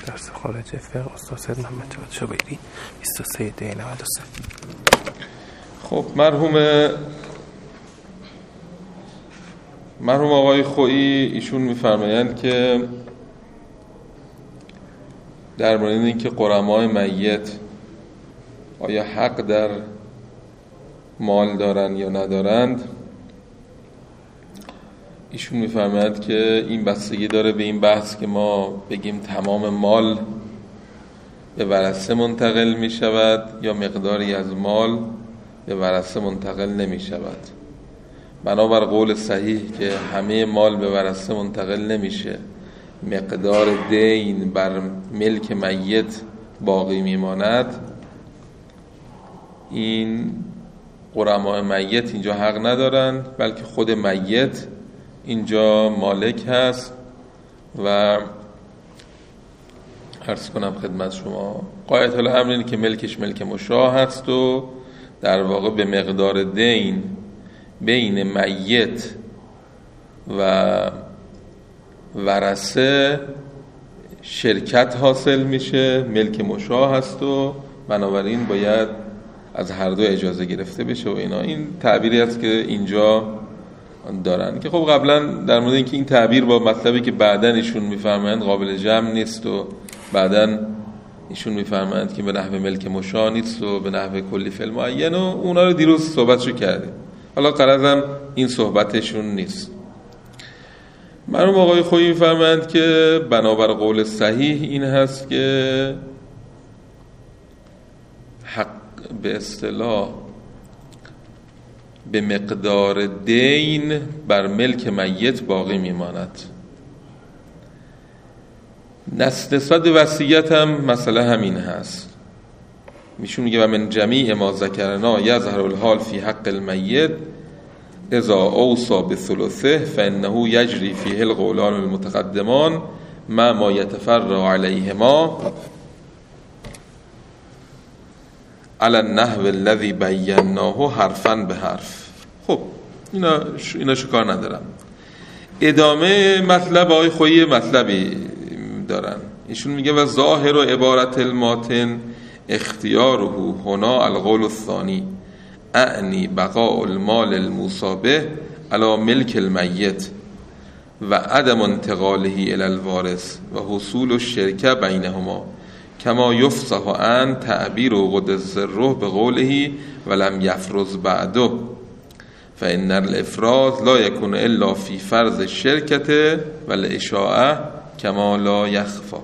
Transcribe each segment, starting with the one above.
درس خارج فقه استاد سید محمد جواد شبیری 23/93. خب مرحوم آقای خویی ایشون میفرمایند که در مورد اینکه غرمای میت آیا حق در مال دارن یا ندارند، ایشون میفرمایند که این بستگی داره به این بحث که ما بگیم تمام مال به ورثه منتقل می شود یا مقداری از مال به ورثه منتقل نمی شود. بنابر قول صحیح که همه مال به ورثه منتقل نمیشه، مقدار دین بر ملک میت باقی میماند، این غرمای میت اینجا حق ندارند، بلکه خود میت اینجا مالک هست. و عرض کنم خدمت شما قاعدة الامر اینه که ملکش ملک مشاع هست و در واقع به مقدار دین بین میت و ورثه شرکت حاصل میشه، ملک مشاع هست و بنابراین باید از هر دو اجازه گرفته بشه و اینا. این تعبیری است که اینجا دارن که خب قبلا در مورد اینکه این تعبیر با مطلبی که بعدن ایشون میفرمایند قابل جمع نیست و بعدن ایشون میفرمایند که به نحو ملک مشاع نیست و به نحو کلی فعل معین و اونا رو دیروز صحبتشو کردیم. حالا غرضم این صحبتشون نیست. مرحوم آقای خویی میفرمایند که بنابر قول صحیح این هست که حق به اصطلاح به مقدار دین بر ملک میت باقی میماند. نسبت به وصیت هم مسئله همین هست. میشون میگه و من جمیع ما ذکرنا یظهر الحال فی حق المیت اذا اوصى بثلثه فانه یجری فیه القولان المتقدمان ما یتفرع علیهما علی النحو الذی بیناه حرفا به حرف. خب اینا شکار ندارم. ادامه مطلب آقای خویی مطلبی دارن. ایشون میگه و ظاهر و عبارت الماتن اختیاره هنا القول الثانی اعنی بقاء المال المصابه علی ملک المیت و عدم انتقاله الی الوارث و حصول الشرکه بینهما کما یفصح عن تعبیر عقد الزره به قوله ولم یفرض بعده فإن الافراز لا يكون الا في فرض الشركه والاشاعه کما لا یخفا.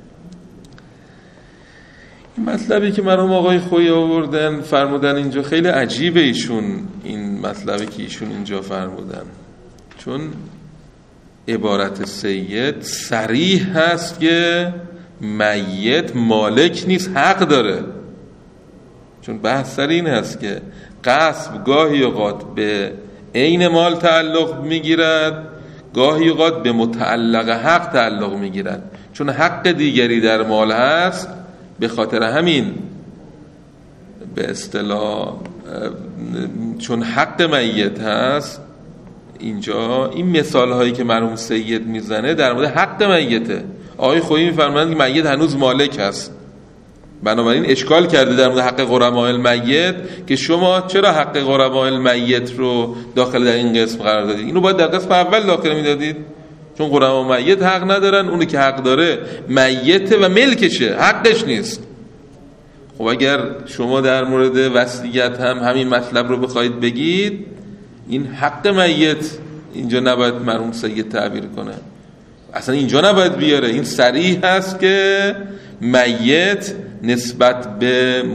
این مطلبی که مرحوم آقای خویی آوردن فرمودن اینجا خیلی عجیبه. ایشون این مطلبی که ایشون اینجا فرمودن، چون عبارت سید صریح هست که میت مالک نیست، حق داره. چون بحث سر این هست که غصب گاهی اوقات به عین مال تعلق میگیرد، گاهی اوقات به متعلق حق تعلق میگیرد. چون حق دیگری در مال هست، به خاطر همین به اصطلاح چون حق میت هست اینجا این مثال هایی که مرحوم سید میزنه در مورد حق میته. آقای خویی میفرمایند که میت هنوز مالک هست، بنابراین اشکال کرده در مورد حق غرماء المیت که شما چرا حق غرماء المیت رو داخل در این قسم قرار دادید؟ اینو باید در قسم اول داخل میدادید، چون غرماء میت حق ندارن. اونی که حق داره میت و ملکشه، حقش نیست. خب اگر شما در مورد وصیت هم همین مطلب رو بخواید بگید، این حق میت اینجا نباید مرحوم سید تعبیر کنه، اصلا اینجا نباید بیاره. این صریح هست که میت نسبت به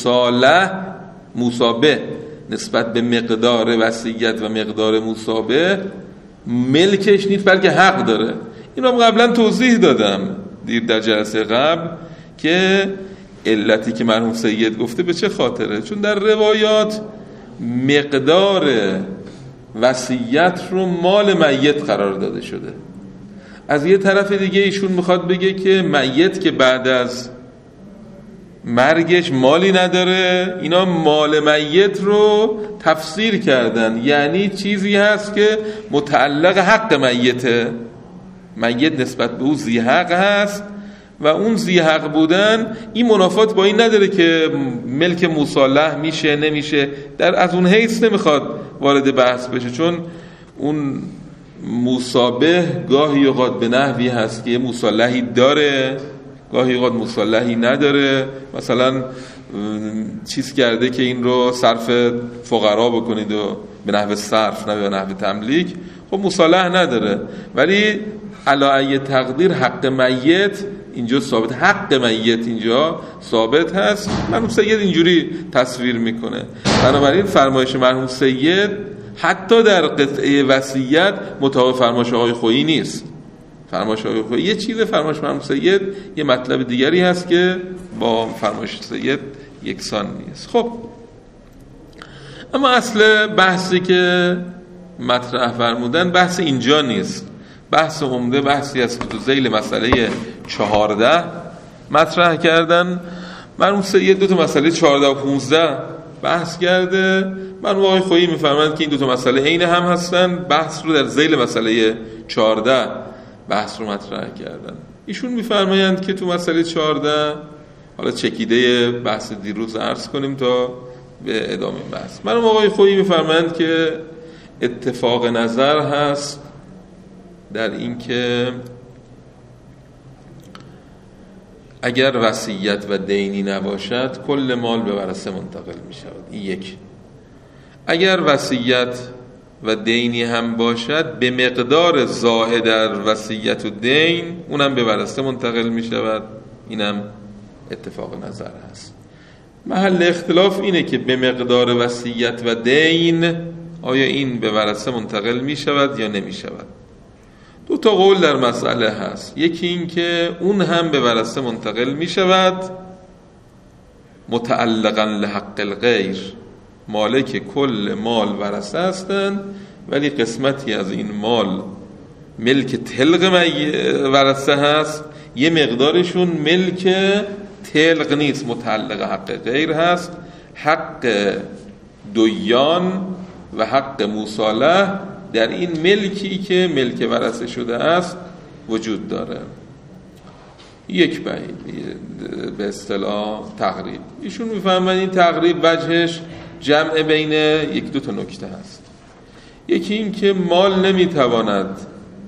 موصابه نسبت به مقدار وصیت و مقدار موصابه ملکش نیست، بلکه حق داره. اینو قبلا توضیح دادم دیر در جلسه قبل که علتی که مرحوم سید گفته به چه خاطره. چون در روایات مقدار وصیت رو مال میت قرار داده شده. از یه طرف دیگه ایشون میخواد بگه که میت که بعد از مرگش مالی نداره، اینا مال میت رو تفسیر کردن، یعنی چیزی هست که متعلق حق میته، میت نسبت به او ذی حق هست و اون ذی حق بودن این منافات با این نداره که ملک مصالح میشه نمیشه، از اون حیث نمیخواد وارد بحث بشه، چون اون مصابه گاهی اوقات به نحوی هست که مصالحی داره، گاهی اوقات مصالحی نداره. مثلا چیز کرده که این رو صرف فقرا بکنید و به نحو صرف نه به نحو تملیک، خب مصالح نداره، ولی علی ای تقدیر حق میت اینجا ثابت، حق میت اینجا ثابت هست. مرحوم سید اینجوری تصویر میکنه. بنابراین فرمایش مرحوم سید حتی در قطعه وصیت مطابق فرمایش آقای خویی نیست. فرمایش آقای خویی یه چیزه، فرمایش مرحوم سید یه مطلب دیگری هست که با فرمایش سید یکسان نیست. خب اما اصل بحثی که مطرح فرمودن بحث اینجا نیست. بحث عمده بحثی است که تو ذیل مسئله 14 مطرح کردن. مرحوم سید دو تا مسئله 14 و 15 بحث کرده. مرحوم آقای خویی میفرمایند که این دو تا مسئله عین هم هستن، بحث رو در ذیل مسئله 14 بحث رو مطرح کردن. ایشون میفرمایند که تو مسئله 14 حالا چکیده بحث دیروز عرض کنیم تا به ادامه بحث. مرحوم آقای خویی میفرمایند که اتفاق نظر هست در این که اگر وصیت و دینی نباشد کل مال به ورثه منتقل می شود. این یک. اگر وصیت و دینی هم باشد به مقدار زائد در وصیت و دین اونم به ورثه منتقل می شود. اینم اتفاق نظر هست. محل اختلاف اینه که به مقدار وصیت و دین آیا این به ورثه منتقل می شود یا نمی شود. دو تا قول در مسئله هست. یکی این که اون هم به ورثه منتقل می شود متعلقا لحق الغیر، مالک کل مال ورثه هستند ولی قسمتی از این مال ملک تلق ورثه هست، یه مقدارشون ملک تلق نیست، متعلق حق غیر هست. حق دیان و حق مصالح در این ملکی که ملک ورثه شده است وجود داره. یک به اصطلاح تقریب. ایشون میفهمن این تقریب وجهش جمع بین یک دو تا نکته هست. یکی این که مال نمیتواند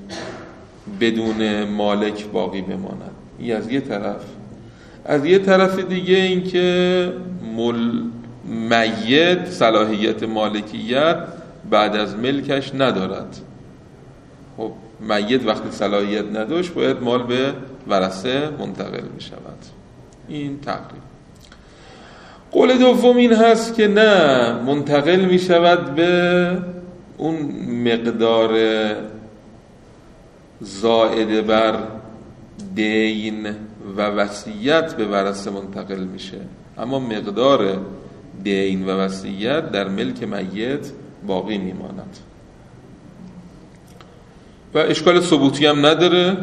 بدون مالک باقی بماند، این از یه طرف. از یه طرف دیگه این که میت صلاحیت مالکیت بعد از ملکش ندارد. خب میت وقتی صلاحیت نداشت باید مال به ورثه منتقل می شود. این تقریب. قول دوم این هست که نه، منتقل می شود به اون مقدار زائد بر دین و وصیت به ورثه منتقل میشه، اما مقدار دین و وصیت در ملک میت باقی میماند و اشکال ثبوتی هم نداره،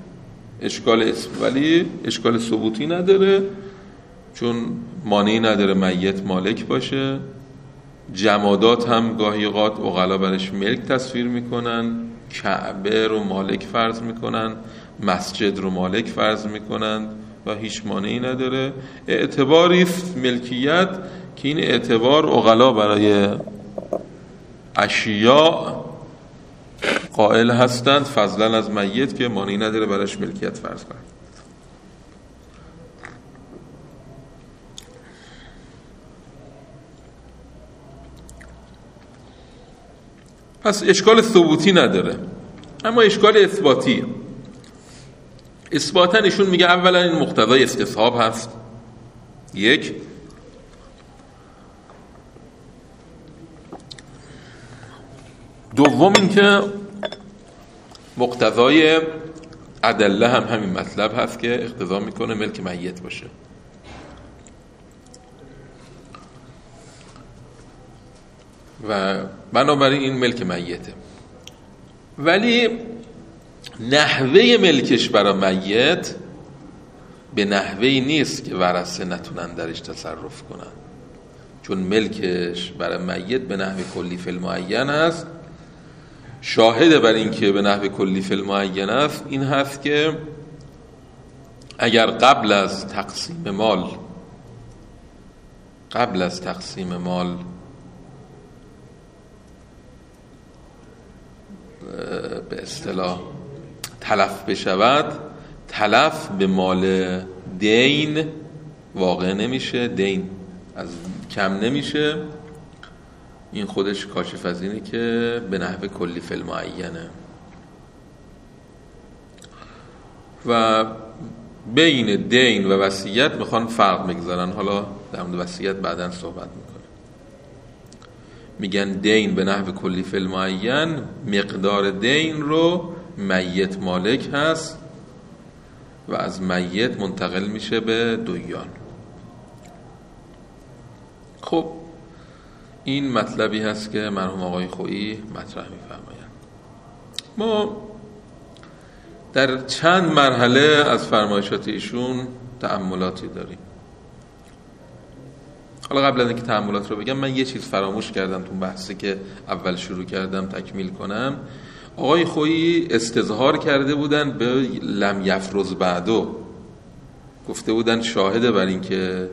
ولی اشکال ثبوتی نداره، چون مانعی نداره میت مالک باشه. جمادات هم گاهی اوقات عقلا برش ملک تصویر میکنن، کعبه رو مالک فرض میکنن، مسجد رو مالک فرض میکنن و هیچ مانعی نداره. اعتباری است ملکیت که این اعتبار عقلا برای اشیاء قائل هستند فضلا از میت که مانعی نداره برش ملکیت فرض کنند. پس اشکال ثبوتی نداره، اما اشکال اثباتی. اثباتا ایشون میگه اولا این مقتضای استصحاب هست، یک. دوم این که مقتضای ادله هم همین مطلب هست که اقتضا میکنه ملک میت باشه. و بنابراین این ملک میته، ولی نحوه ملکش برای میت به نحوهی نیست که ورثه نتونن درش تصرف کنن، چون ملکش برای میت به نحو کلی فی المعین است. شاهد بر این که به نحو کلی فی المعین است این هست که اگر قبل از تقسیم مال به اصطلاح تلف بشود، تلف به مال دین واقع نمیشه، دین از کم نمیشه. این خودش کاشف از اینه که به نحو کلی فی المعینه و بین دین و وصیت میخوان فرق بگذارن. حالا در مورد وصیت بعداً صحبت میکنه. میگن دین به نحو کلی فی المعین، مقدار دین رو میت مالک هست و از میت منتقل میشه به دویان. خب این مطلبی هست که مرحوم آقای خویی مطرح میفرمایند. ما در چند مرحله از فرمایشات ایشون تأملاتی داریم. حالا قبل از اینکه تأملات رو بگم، من یه چیز فراموش کردم تو بحثی که اول شروع کردم تکمیل کنم. آقای خویی استظهار کرده بودن به لم یفرض بعدو، گفته بودن شاهده بر این که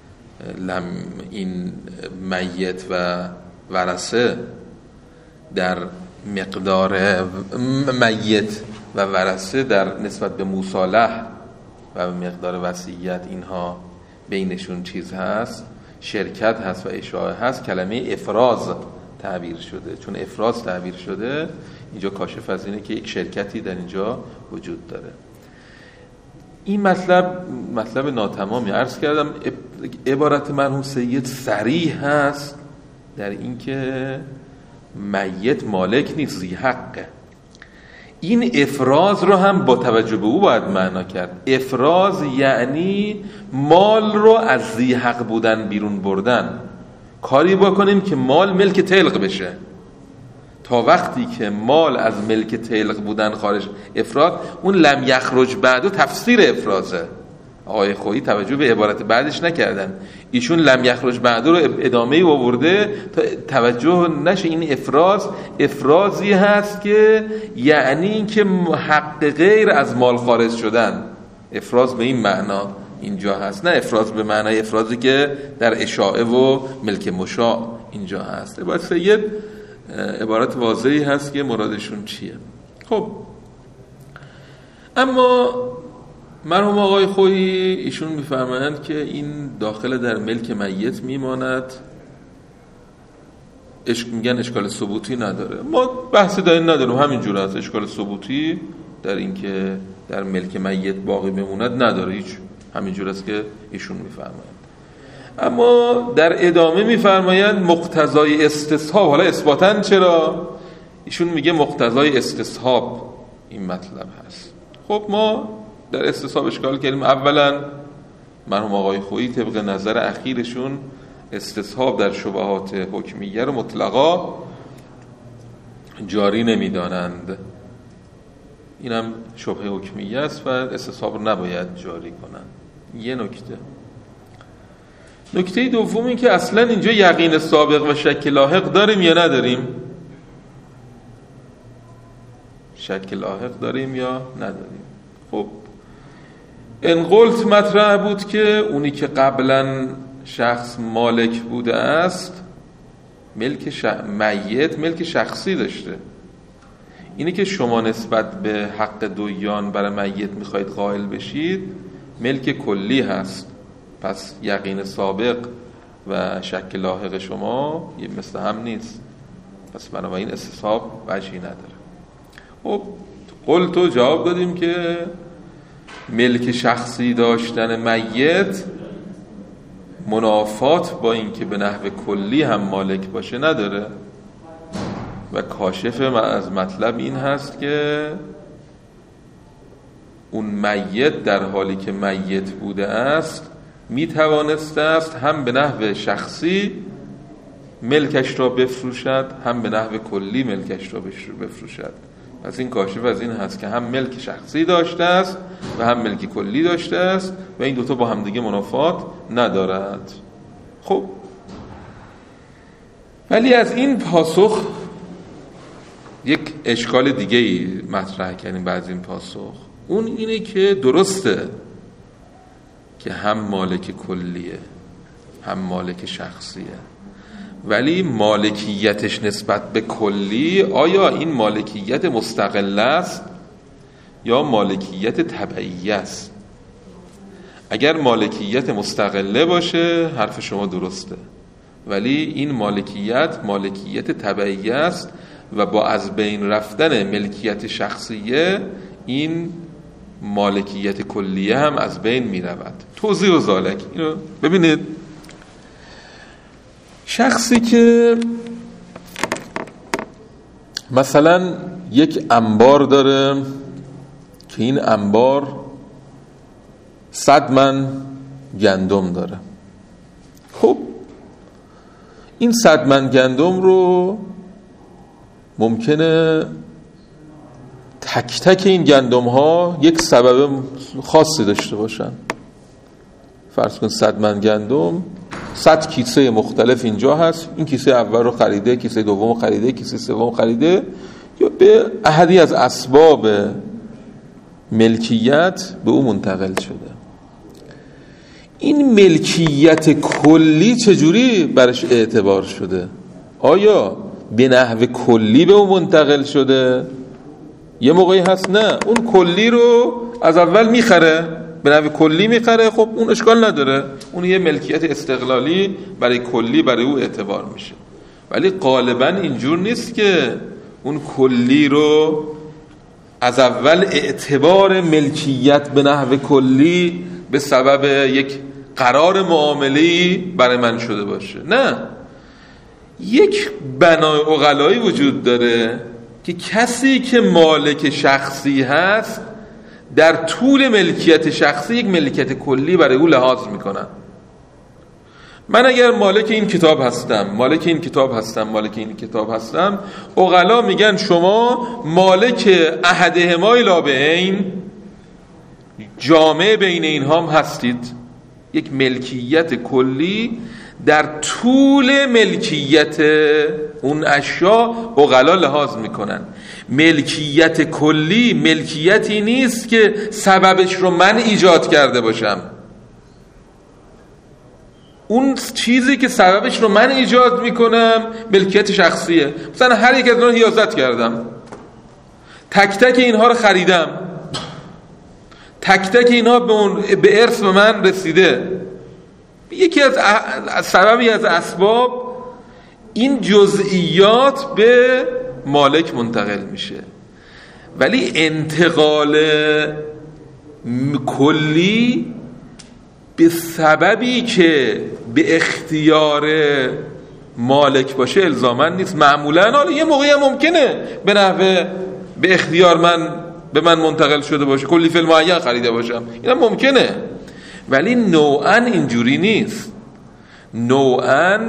این میت و ورثه در مقدار میت و ورثه در نسبت به مصالح و مقدار وصیت اینها بینشون چیز هست، شرکت هست و اشاعه هست. کلمه افراز تعبیر شده. چون افراز تعبیر شده اینجا کاشف از اینه که یک شرکتی در اینجا وجود داره. این مطلب ناتمامی عرض کردم. عبارت مرحوم سید صریح هست در اینکه میت مالک نیست، ذی حقه. این افراز رو هم با توجه به او باید معنا کرد. افراز یعنی مال رو از ذی حق بودن بیرون بردن. کاری بکنیم که مال ملک طلق بشه. تا وقتی که مال از ملک طلق بودن خارج، افراد، اون لم یخرج بعدو تفسیر افرازه. آقای خویی توجه به عبارت بعدش نکردن. ایشون لم یخرج بعدو رو ادامه آورده تا توجه نشه. این افرازی هست که یعنی این که حق غیر از مال خارج شدن. افراز به این معنا اینجا هست، نه افراز به معنای افرازی که در اشاعه و ملک مشاع اینجا هست. عبارت سید عبارت واضحی هست که مرادشون چیه. خب اما مرحوم آقای خویی ایشون میفرمایند که این داخل در ملک میت میماند. میگن اشکال ثبوتی نداره. ما بحثی در این نداریم، همینجور هست. اشکال ثبوتی در این که در ملک میت باقی بموند نداره، هیچ، همینجور است که ایشون میفرمایند. اما در ادامه میفرمایند مقتضای استصحاب. حالا اثباتاً چرا؟ ایشون میگه مقتضای استصحاب این مطلب هست. خب ما در استصحاب اشکال کردیم. اولا مرحوم آقای خویی طبق نظر اخیرشون استصحاب در شبهات حکمیه رو مطلقا جاری نمیدانند. اینم شبهه حکمیه است و استصحاب رو نباید جاری کنند. یه نکته دوم این که اصلا اینجا یقین سابق و شک لاحق داریم یا نداریم؟ شک لاحق داریم یا نداریم؟ خب این قلت مطرح بود که اونی که قبلا شخص مالک بوده است میت ملک شخصی داشته. اینی که شما نسبت به حق دویان برای میت میخواید قائل بشید ملک کلی هست. پس یقین سابق و شک لاحق شما مثل هم نیست. پس بنابراین استصحاب وجهی نداره. خب قلتو جواب دادیم که ملک شخصی داشتن میت منافات با این که به نحو کلی هم مالک باشه نداره و کاشف از مطلب این هست که اون میت در حالی که میت بوده است می توانسته است هم به نحو شخصی ملکش را بفروشد هم به نحو کلی ملکش را بفروشد. پس این کاشف از این هست که هم ملک شخصی داشته است و هم ملک کلی داشته است و این دوتا با همدیگه منافات ندارد. خب ولی از این پاسخ یک اشکال دیگه ای مطرح کردیم. بعد این پاسخ اون اینه که درسته که هم مالک کلیه هم مالک شخصیه، ولی مالکیتش نسبت به کلی آیا این مالکیت مستقله است یا مالکیت تبعیه است؟ اگر مالکیت مستقله باشه حرف شما درسته، ولی این مالکیت تبعیه است و با از بین رفتن ملکیت شخصیه این مالکیت کلیه هم از بین می رود. توضیح و ذالک اینو ببینید. شخصی که مثلا یک انبار داره که این انبار 100 من گندم داره، خب این 100 من گندم رو ممکنه تک تک این گندم ها یک سبب خاصی داشته باشن. فرض کن 100 من گندم 100 کیسه مختلف اینجا هست، این کیسه اول رو خریده، کیسه دوم خریده، کیسه سوم خریده، یا به احدی از اسباب ملکیت به او منتقل شده. این ملکیت کلی چجوری برش اعتبار شده؟ آیا به نحو کلی به او منتقل شده؟ یه موقعی هست نه، اون کلی رو از اول میخره، به نحو کلی میخره، خب اون اشکال نداره، اون یه ملکیت استقلالی برای کلی برای او اعتبار میشه. ولی غالبا اینجور نیست که اون کلی رو از اول اعتبار ملکیت به نحو کلی به سبب یک قرار معامله‌ای برای من شده باشه. نه، یک بنای عقلایی وجود داره که کسی که مالک شخصی هست در طول ملکیت شخصی یک ملکیت کلی برای او لحاظ میکنن. من اگر مالک این کتاب هستم، عقلا میگن شما مالک احدهما الابعین، جامع بین اینها هم هستید. یک ملکیت کلی در طول ملکیت اون اشیا عقلا لحاظ میکنن. ملکیت کلی ملکیتی نیست که سببش رو من ایجاد کرده باشم. اون چیزی که سببش رو من ایجاد میکنم ملکیت شخصیه. مثلا هر یک از اونها حیازت کردم، تک تک اینها رو خریدم، تک تک اینها به ارث به من رسیده. یکی از سببی از اسباب این جزئیات به مالک منتقل میشه، ولی انتقال کلی به سببی که به اختیار مالک باشه الزاماً نیست. معمولاً حالا یه موقعی هم ممکنه به نحو به اختیار به من منتقل شده باشه، کلی فیلم معین خریده باشم، این هم ممکنه، ولی نوعاً اینجوری نیست. نوعاً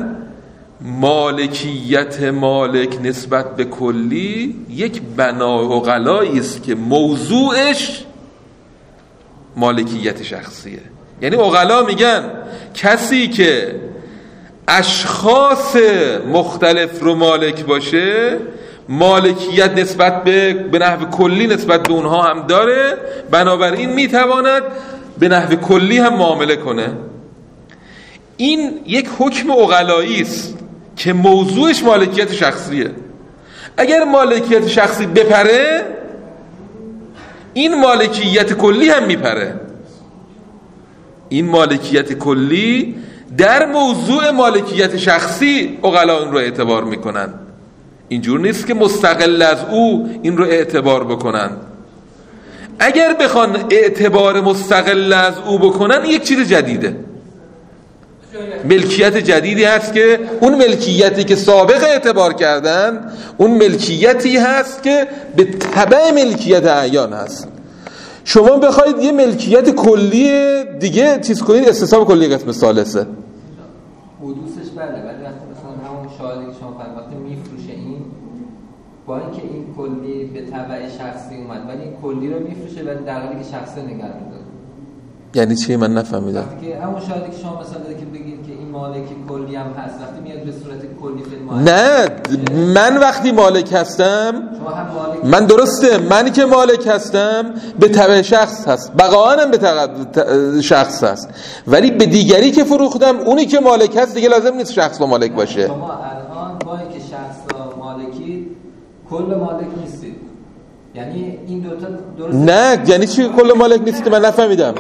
مالکیت مالک نسبت به کلی یک بنای عقلایی است که موضوعش مالکیت شخصیه. یعنی عقلا میگن کسی که اشخاص مختلف رو مالک باشه، مالکیت نسبت به نحو کلی نسبت به اونها هم داره، بنابراین میتواند به نحو کلی هم معامله کنه. این یک حکم عقلایی است که موضوعش مالکیت شخصیه. اگر مالکیت شخصی بپره، این مالکیت کلی هم میپره. این مالکیت کلی در موضوع مالکیت شخصی عقلا اون رو اعتبار میکنن. اینجور نیست که مستقل از او این رو اعتبار بکنن. اگر بخوان اعتبار مستقل از او بکنن، یک چیز جدیده، ملکیت جدیدی هست که اون ملکیتی که سابق اعتبار کردن، اون ملکیتی هست که به تبع ملکیت اعیان هست. شما بخواید یه ملکیت کلی دیگه چیز کنید، استصحاب کلی قسم ثالثه حدوثش بله، ولی وقتی مثلا همون شاهدی که شما وقتی میفروشه این، با اینکه این کلی به تبع شخصی اومد، ولی این کلی رو میفروشه ولی در حالی که شخصی نگه می‌داره. یعنی چی؟ من نفهمیدم. وقتی که همون شاهدی که شما مثلا داره که بگید که این مالک کلی هم هست وقتی میاد به صورت کلی فیلم نه، من وقتی مالک هستم، من درسته، منی که مالک هستم به تبع شخص هست، بقاهانم به تبع شخص هست، ولی به دیگری که فروختم اونی که مالک هست دیگه لازم نیست شخص با مالک باشه. شما الان با اینکه شخص مالکی کل مالک نیستید، یعنی این دوتا درست؟ نه، یعنی چی کل مالک نیست؟ من نفهمیدم.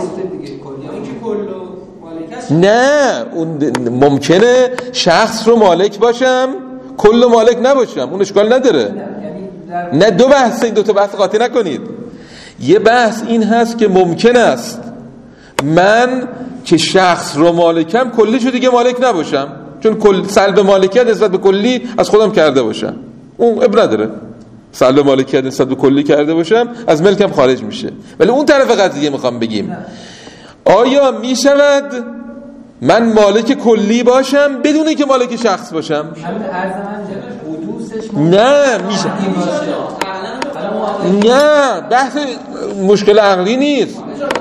نه، اون ممکنه شخص رو مالک باشم کل مالک نباشم، اون اشکال نداره. نه، دو بحث، این دو تا بحث قاطی نکنید. یه بحث این هست که ممکن است من که شخص رو مالکم کلیشو دیگه مالک نباشم، چون کل سلب مالکیت نسبت به کلی از خودم کرده باشم، اون اب نداره. سلب مالکیت نسبت به کلی کرده باشم از ملکم خارج میشه. ولی اون طرف قضیه میخوام بگیم آیا میشود من مالک کلی باشم بدون اینکه مالک شخص باشم؟ نه میشه. نه، بحث مشکل عقلی نیست.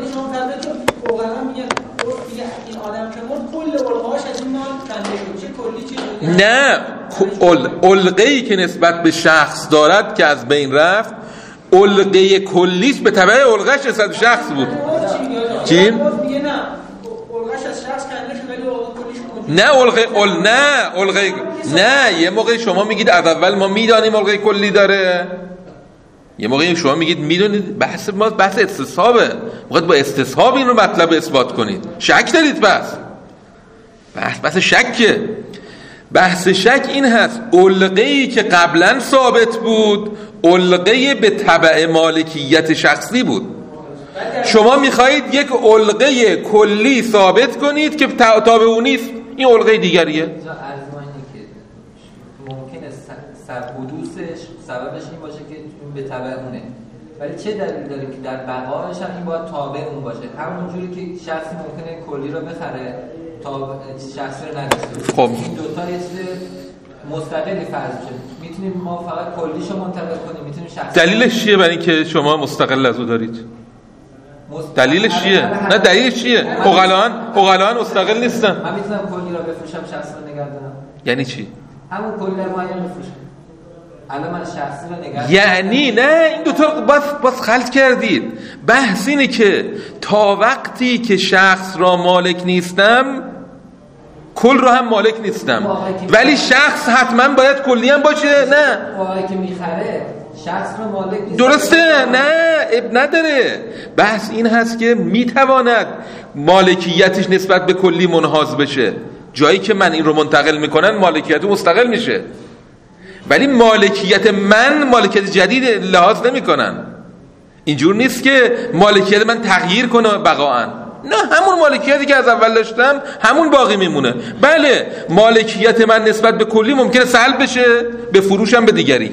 نه، علقه‌ای که نسبت به شخص دارد که از بین رفت، علقه کلیش به تبع علقه‌اش نسبت به شخص بود. چی؟ نه نه، یه موقع شما میگید از اول ما میدانیم علقه کلی داره، یه موقع شما میگید میدونید. بحث ما بحث استصحابه، باید با استصحاب این رو مطلب اثبات کنید. شک دارید؟ بحث شکه. بحث شک این هست علقه‌ای که قبلا ثابت بود علقه به تبع مالکیت شخصی بود. شما میخواهید یک علقه کلی ثابت کنید که تابع اون نیست، این علقه دیگریه. ممکنه حدوثش سببش این باشه که به تبع اونه، ولی چه دلیل داره که در بقایش هم این باید تابع اون باشه؟ همونجوری که شخصی ممکنه کلی رو بخره تا شخصی رو نداشته. خب این دوتا یه چیز مستقلی فرض میشه. میتونیم ما فقط کلیشو منتقل کنیم، میتونیم شخصی. دلیلش چیه برای اینکه شما مستقل از او دارید؟ دلیلش چیه؟ نه، دلیلش چیه؟ عقلان مستقل نیستن. من میتونم کلی رو بفروشم شخصی رو نگه دارم. یعنی چی؟ همون کلی رو معین بفروشم. الان من شخصی رو نگه دارم. یعنی نه، این دوتا باز خلط کردید. بحث اینه که تا وقتی که شخص را مالک نیستم کل رو هم مالک نیستم، ولی شخص حتما باید کلی هم باشه. نه، واقعی که میخره شخص رو مالک نیست. درسته، نه اب نداره. بحث این هست که میتواند مالکیتش نسبت به کلی منحاز بشه. جایی که من این رو منتقل میکنن مالکیت مستقل میشه، ولی مالکیت من مالکیت جدید لحاظ نمیکنن. اینجور نیست که مالکیت من تغییر کنه بقاً. نه، همون مالکیتی که از اول داشتم همون باقی میمونه. بله، مالکیت من نسبت به کلی ممکنه سلب بشه به فروشم به دیگری،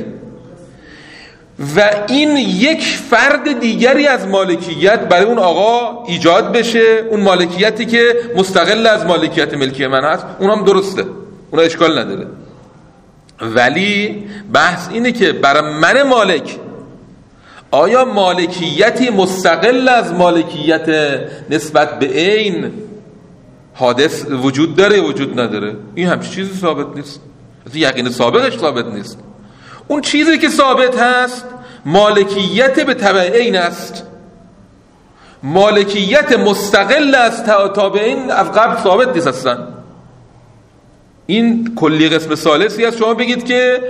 و این یک فرد دیگری از مالکیت برای اون آقا ایجاد بشه، اون مالکیتی که مستقل از مالکیت ملکی من هست. اون هم درسته، اون اشکال نداره. ولی بحث اینه که برای من مالک آیا مالکیتی مستقل از مالکیت نسبت به عین حادث وجود داره وجود نداره؟ این همچین چیزی ثابت نیست، یقین سابقش ثابت نیست. اون چیزی که ثابت هست مالکیت به تبع عین است. مالکیت مستقل از تابع عین از قبل ثابت نیست اصلا. این کلی قسم ثالثی است. شما بگید که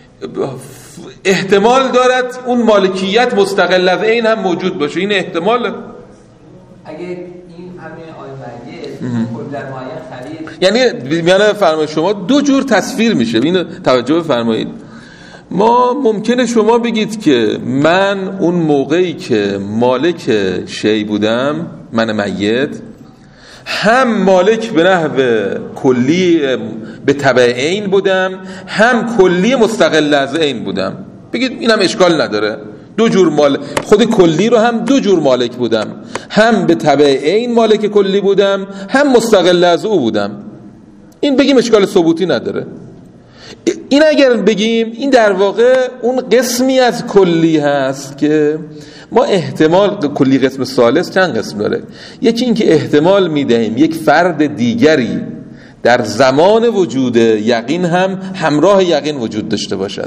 احتمال دارد اون مالکیت مستقل از عین هم موجود باشه، این احتمال. اگه این همین آیه کل در معین خرید، یعنی میانه فرمای شما دو جور تصویر میشه. اینو توجه بفرمایید. ما ممکنه شما بگید که من اون موقعی که مالک شی بودم، من میت، هم مالک به نحو کلی به تبع عین بودم، هم کلی مستقل از عین بودم. بگید اینم اشکال نداره. دو جور مال، خود کلی رو هم دو جور مالک بودم، هم به تبع عین مالک کلی بودم، هم مستقل از او بودم. این بگیم اشکال ثبوتی نداره. این اگر بگیم این در واقع اون قسمی از کلی هست که ما احتمال، کلی قسم ثالث چند قسم داره. یکی این که احتمال میدهیم یک فرد دیگری در زمان وجود یقین هم همراه یقین وجود داشته باشد،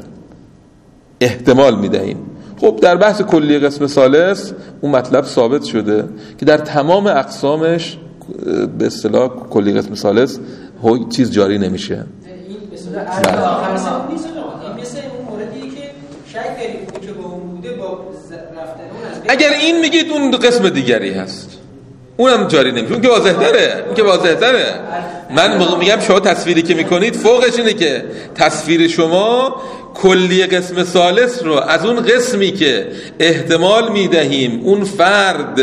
احتمال میدهیم. خب در بحث کلی قسم ثالث اون مطلب ثابت شده که در تمام اقسامش به اصطلاح کلی قسم ثالث چیز جاری نمیشه. این به صورت آخر نیست. این مثل اون موردی که شک داریم که با اون بوده با رفتن اون از اگر این میگید اون قسم دیگری هست اونم جاری نمیشه، اون که واضح تره. من میگم شما تصویری که میکنید فوقش اینه که تصویر شما کلی قسم ثالث رو از اون قسمی که احتمال میدهیم اون فرد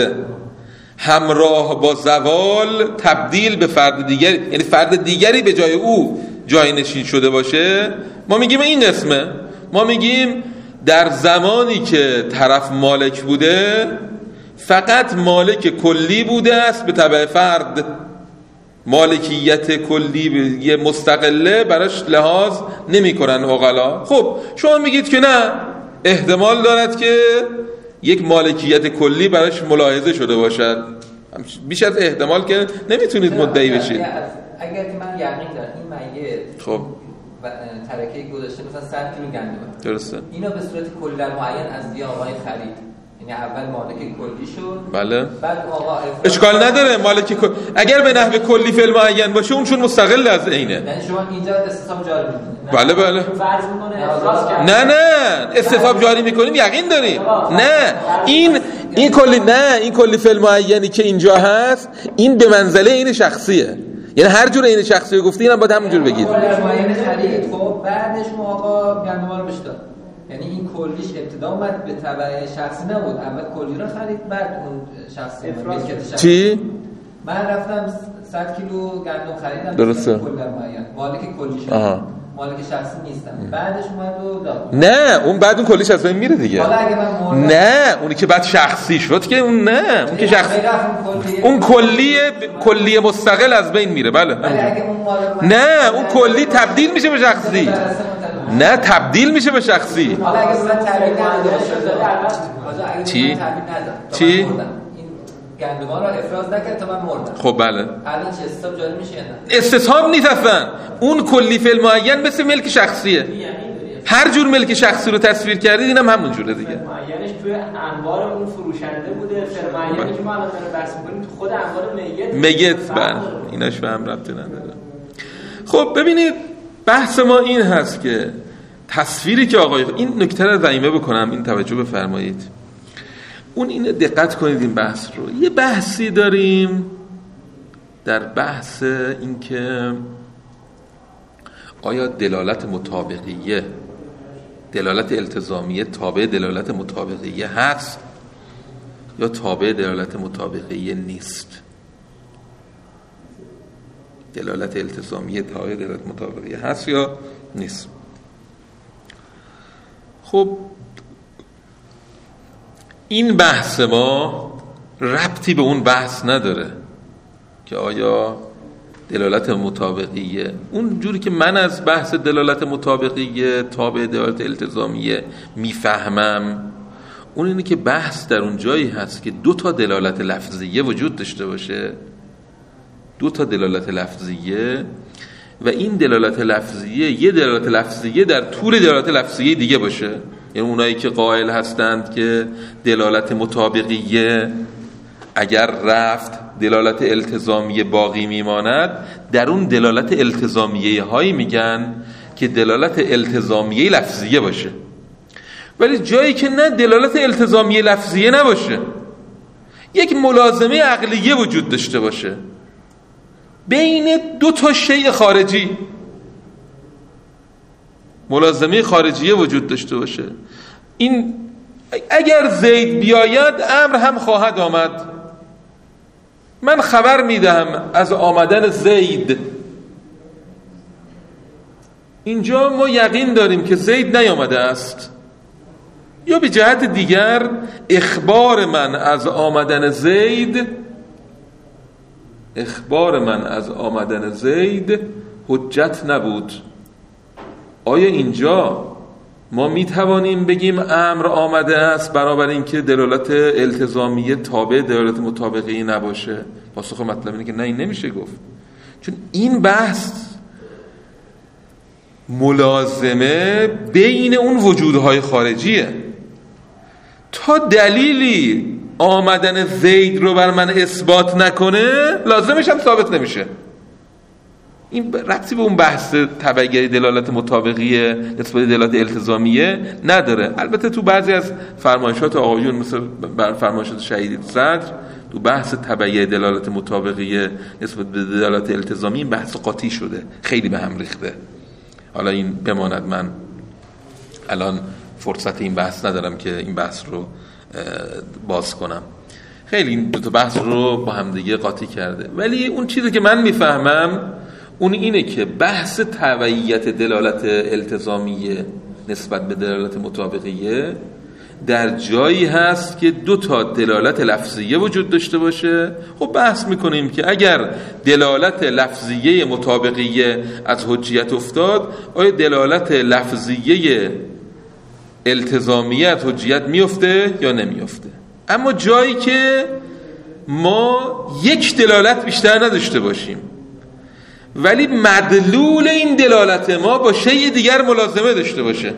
همراه با زوال تبدیل به فرد دیگری، یعنی فرد دیگری به جای او جای نشین شده باشه، ما میگیم این قسمه. ما میگیم در زمانی که طرف مالک بوده فقط مالک کلی بوده است به تبع فرد، مالکیت کلی یه مستقله براش لحاظ نمی کنن عقلا. خب شما میگید که نه، احتمال دارد که یک مالکیت کلی براش ملاحظه شده باشد، بیش از احتمال که نمیتونید مدعی بشید. اگر که من یقین دارم این میت خب ترکه گذاشته مثلا 100 کیلو گندم، درسته، اینا به صورت کلی معین از یه آقای خرید، یعنی اول مالک کلی شد، بله، بعد آقا اشکال نداره مالک کلی اگر به نحو کلی فعل معین باشه اون چون مستقل از اینه. یعنی شما اینجا استصحاب جاری می‌کنید؟ بله بله، فرض می‌کنه افراز کرد. نه استصحاب جاری می‌کنیم، یقین داریم. نه این کلی، نه این کلی فعل معینی که اینجا هست این به منزله این شخصیه، یعنی هر جور این شخصی رو گفتی اینم باید همونجور بگید. کلی معین خرید، خب بعدش آقا گندم رو بشد، یعنی این کلیش ابتدا اومد به تبع شخصی نبود، اول کلی رو خرید بعد اون شخصی ملکیت شخصی. چی؟ من رفتم 100 کیلو گندم خریدم، درسته، کلی معین مالک کلی شد، مالک شخصی نیستم، بعدش اومد و داد. نه اون بعد اون کلیش از بین میره دیگه. حالا اگه من نه اونی که بعد شخصی شد که اون نه، اون که شخصی، اون کلی مستقل از بین میره. بله نه اون کلی تبدیل میشه به شخصی، نه تبدیل میشه به شخصی. حالا اگه من تعبیر چی؟ چی؟ گندما رو افراز نکرد تا من مردم. خب بله، الان چه استصحاب جاری میشه یا نه؟ استصحاب نیست اصلا، اون کلی فعل معین مثل ملک شخصیه، هر جور ملک شخصی رو تصویر کردید اینم همون جوره دیگه. معینش توی انبار اون فروشنده بوده، فعل معینی که ما الان داریم بحث می‌کنیم تو خود انبار میت بله، ایناش به هم ربطی نداره. خب ببینید بحث ما این هست که تصویری که آقای این نکته رو ضمیمه بکنم، این توجه بفرمایید، اون این دقت کنید این بحث رو. یه بحثی داریم در بحث این که آیا دلالت مطابقیه، دلالت التزامیه تابع دلالت مطابقیه هست یا تابع دلالت مطابقیه نیست. دلالت التزامیه تابع دلالت مطابقیه هست یا نیست. خب این بحث ما ربطی به اون بحث نداره که آیا دلالت مطابقیه، اون جوری که من از بحث دلالت مطابقیه تابع دلالت التزامیه میفهمم، اون اینه که بحث در اون جایی هست که دو تا دلالت لفظیه وجود داشته باشه، دو تا دلالت لفظیه، و این دلالت لفظیه یه دلالت لفظیه در طول دلالت لفظیه دیگه باشه. یعنی اونایی که قائل هستند که دلالت مطابقیه اگر رفت دلالت التزامیه باقی میماند، در اون دلالت التزامیه هایی میگن که دلالت التزامیه لفظیه باشه. ولی جایی که نه دلالت التزامیه لفظیه نباشه، یک ملازمه عقلیه وجود داشته باشه بین دو تا شیء خارجی، ملازمه خارجیه وجود داشته باشه. این اگر زید بیاید امر هم خواهد آمد، من خبر میدهم از آمدن زید. اینجا ما یقین داریم که زید نیامده است، یا به جهت دیگر اخبار من از آمدن زید حجت نبود. آیا اینجا ما می توانیم بگیم امر آمده است برابر اینکه دلالت التزامیه تابع دلالت مطابقی نباشه؟ پاسخ مطلب اینه که نه، این نمیشه گفت، چون این بحث ملازمه بین اون وجودهای خارجیه. تا دلیلی آمدن زید رو بر من اثبات نکنه لازمش هم ثابت نمیشه. این ربطی به اون بحث تبعیت دلالت مطابقیه نسبت دلالت التزامیه نداره. البته تو بعضی از فرمایشات آقایون مثل فرمایشات شهید صدر تو بحث تبعیت دلالت مطابقیه نسبت به دلالت التزامی این بحث قاطی شده، خیلی به هم ریخته. حالا این بماند، من الان فرصت این بحث ندارم که این بحث رو باز کنم. خیلی این دو تا بحث رو با هم دیگه قاطی کرده. ولی اون چیزی که من میفهمم اون اینه که بحث تبعیت دلالت التزامیه نسبت به دلالت مطابقیه در جایی هست که دو تا دلالت لفظیه وجود داشته باشه. خب بحث میکنیم که اگر دلالت لفظیه مطابقیه از حجیت افتاد، آیا دلالت لفظیه التزامیه از حجیت میفته یا نمیفته؟ اما جایی که ما یک دلالت بیشتر نداشته باشیم ولی مدلول این دلالت ما با شیء دیگر ملازمه داشته باشه،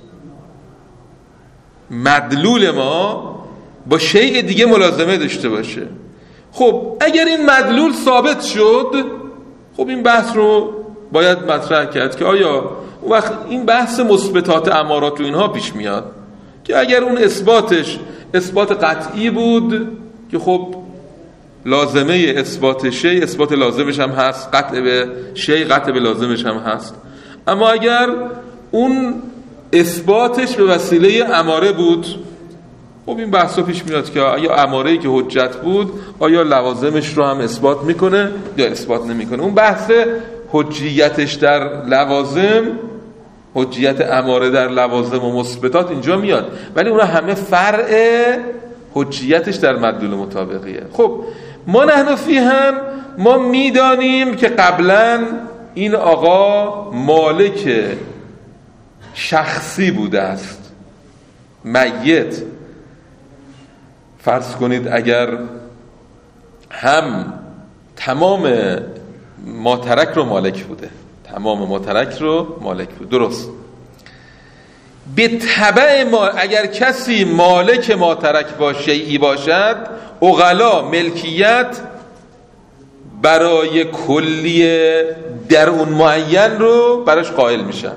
مدلول ما با شیء دیگه ملازمه داشته باشه. خب اگر این مدلول ثابت شد، خب این بحث رو باید مطرح کرد که آیا اون وقت این بحث مثبتات امارات و اینها پیش میاد که اگر اون اثباتش اثبات قطعی بود که خب لازمه اثبات شیء اثبات لازمش هم هست، قطع به شیء قطع به لازمش هم هست. اما اگر اون اثباتش به وسیله اماره بود، خب این بحثا پیش میاد که آیا اماره‌ای که حجت بود آیا لوازمش رو هم اثبات میکنه یا اثبات نمیکنه. اون بحث حجیتش در لوازم، حجیت اماره در لوازم و مثبتات اینجا میاد، ولی اونها همه فرع حجیتش در مدلول مطابقیه. خب ما نحن فیهم، ما میدانیم که قبلا این آقا مالک شخصی بوده است. میت فرض کنید اگر هم تمام ماترک رو مالک بوده، تمام ماترک رو مالک بود، درست. به تبع ما اگر کسی مالک ماترک با شیئی باشد، عقلا ملکیت برای کلی در اون معین رو براش قائل میشن.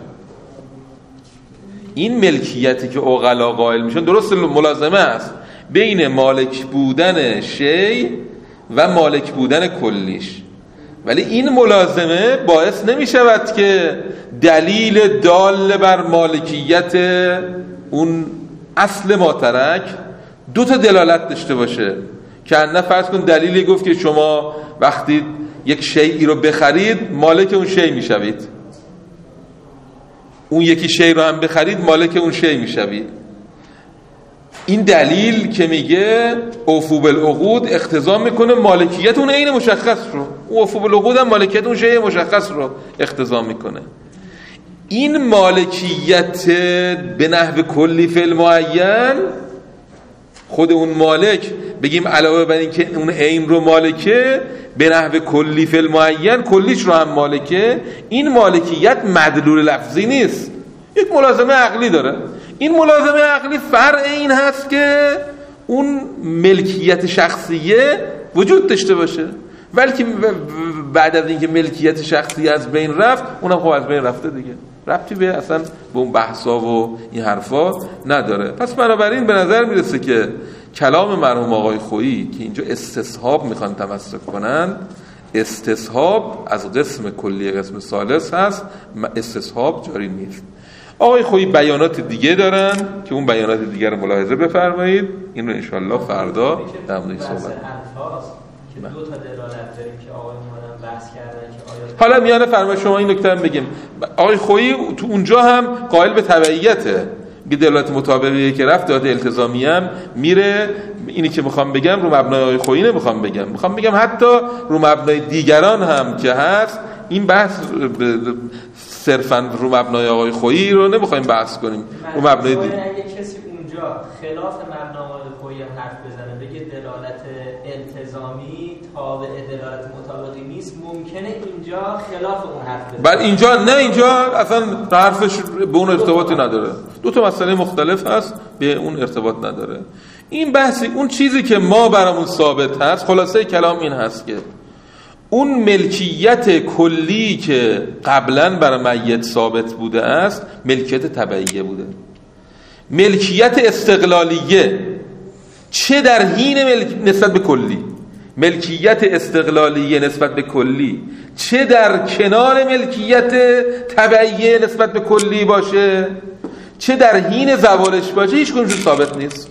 این ملکیتی که عقلا قائل میشن درست ملازمه است بین مالک بودن شیء و مالک بودن کلیش، ولی این ملازمه باعث نمی شود که دلیل دال بر مالکیت اون اصل ماترک دو تا دلالت داشته باشه. که نه فرض کن دلیلی گفت که شما وقتی یک شیئی رو بخرید مالک اون شیء میشوید، اون یکی شیء رو هم بخرید مالک اون شیء میشوید. این دلیل که میگه اوفو بالعقود اقتضا میکنه مالکیت اون عین مشخص رو، اوفو بالعقود هم مالکیت اون شیء مشخص رو اقتضا میکنه. این مالکیت به نحو کلی فی المعین، خود اون مالک بگیم علاوه بر این که اون عین رو مالکه، به نحو کلی فی المعین کلیش رو هم مالکه. این مالکیت مدلول لفظی نیست، یک ملازمه عقلی داره. این ملازمه عقلی فرع این هست که اون ملکیت شخصیه وجود داشته باشه، ولی که بعد از اینکه ملکیت شخصی از بین رفت اونم خب از بین رفته دیگه، ربطی به اصلا به اون بحثا و این حرفا نداره. پس بنابراین به نظر میرسه که کلام مرحوم آقای خویی که اینجا استصحاب میخوان تمسک کنن، استصحاب از قسم کلی قسم ثالث هست، استصحاب جاری نیست. آقای خویی بیانات دیگه دارن که اون بیانات دیگه رو ملاحظه بفرمایید. این رو انشالله فردا در موردش صحبت که دو تا دلالت داریم که آقای اومدن بحث کردن که آیا حالا میانه فرمای شما این نکته هم بگیم. آقای خویی تو اونجا هم قائل به تبعیته، که دلالت مطابقیه که رفت داده التزامی هم میره. اینی که میخوام بگم رو مبنای آقای خویی نمیخوام بگم، میخوام بگم حتی رو مبنای دیگران هم که هست. این بحث صرفا رو مبنای آقای خویی رو نمیخوایم بحث کنیم، رو مبنای اگه کسی اونجا خلاف مبنا آقای خویی حرف بزنه بگه دلالت التزامی تابع دلالت مطابقی نیست، ممکنه اینجا خلاف اون حرف بزنه. بعد اینجا نه، اینجا اصلا حرفش به اون ارتباطی نداره. دو تا مسئله مختلف هست، به اون ارتباط نداره. این بحثی اون چیزی که ما برامون ثابت هست، خلاصه کلام این هست که اون ملکیت کلی که قبلا برای میت ثابت بوده است ملکیت تبعیه بوده. ملکیت استقلالیه چه در حین نسبت به کلی، ملکیت استقلالیه نسبت به کلی چه در کنار ملکیت تبعیه نسبت به کلی باشه، چه در حین زوالش باشه، هیچ کنون ثابت نیست.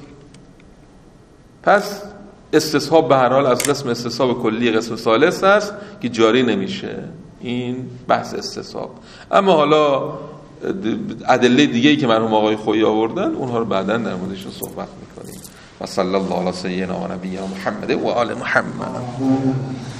پس استصحاب به هر حال از قسم استصحاب کلی قسم ثالث است که جاری نمیشه. این بحث استصحاب. اما حالا ادله دیگه‌ای که مرحوم آقای خویی آوردن اونها رو بعداً در موردشون صحبت می‌کنیم. و صلی الله علی سیدنا و نبینا محمد و آل محمد.